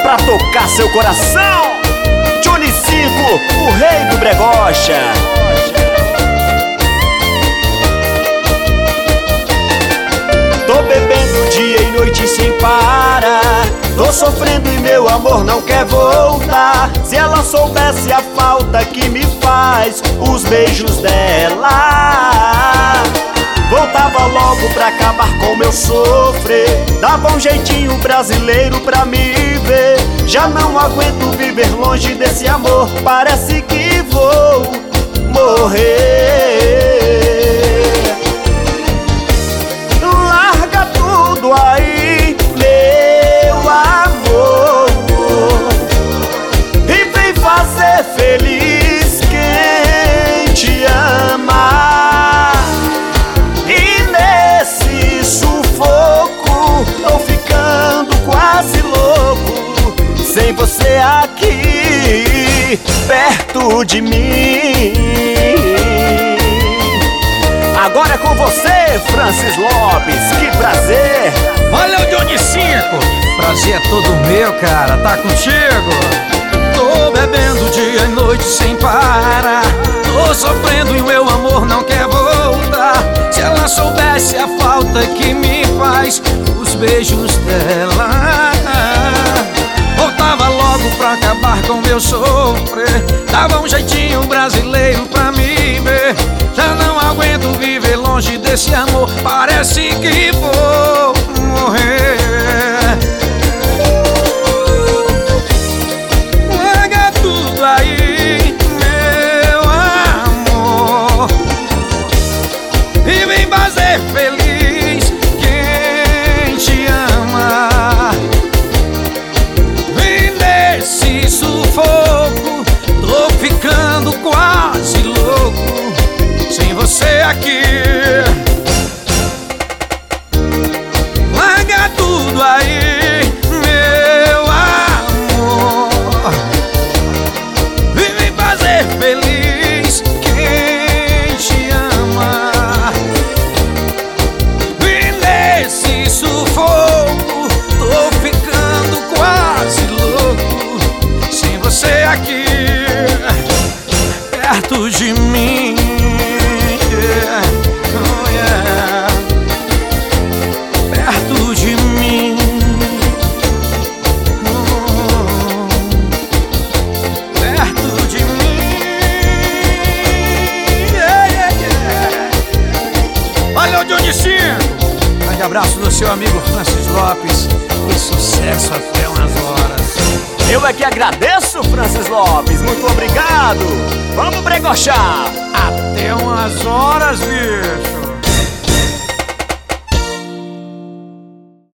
pra tocar seu coração. Johnny 5, o rei do bregocha. Tô bebendo dia e noite sem parar. Tô sofrendo e meu amor não quer voltar. Se ela soubesse a falta que me faz os beijos dela, voltava logo pra acabar com meu sofrer. Dava um jeitinho brasileiro pra me ver. Já não aguento viver longe desse amor. Parece que vou morrer. Larga tudo aí, meu amor, e vem fazer feliz quem te ama. E nesse sufoco tô ficando quase louco, sem você aqui perto de mim. Agora é com você, Francis Lopes, que prazer. Valeu, Johnny 5, prazer é todo meu, cara, tá contigo. Tô bebendo dia e noite sem parar. Tô sofrendo e o meu amor não quer voltar. Se ela soubesse a falta que me faz os beijos dela, voltava logo pra acabar com meu sofrer. Dava um jeitinho brasileiro pra me ver. Já não aguento viver longe desse amor. Parece que vou morrer. Larga tudo aí, meu amor, e vem fazer feliz quem te ama. Vem nesse sufoco, tô ficando quase louco sem você aqui. Larga tudo aí, meu amor, e vem fazer feliz quem te ama. E nesse sufoco tô ficando quase louco sem você aqui perto de mim. Oh, yeah. Perto de mim. Perto de mim. Yeah, yeah, yeah. Valeu, Johnny 5. Grande abraço do seu amigo Francis Lopes. E sucesso até umas horas. Eu é que agradeço, Francis Lopes, muito obrigado. Vamos bregochar. Até umas horas, bicho.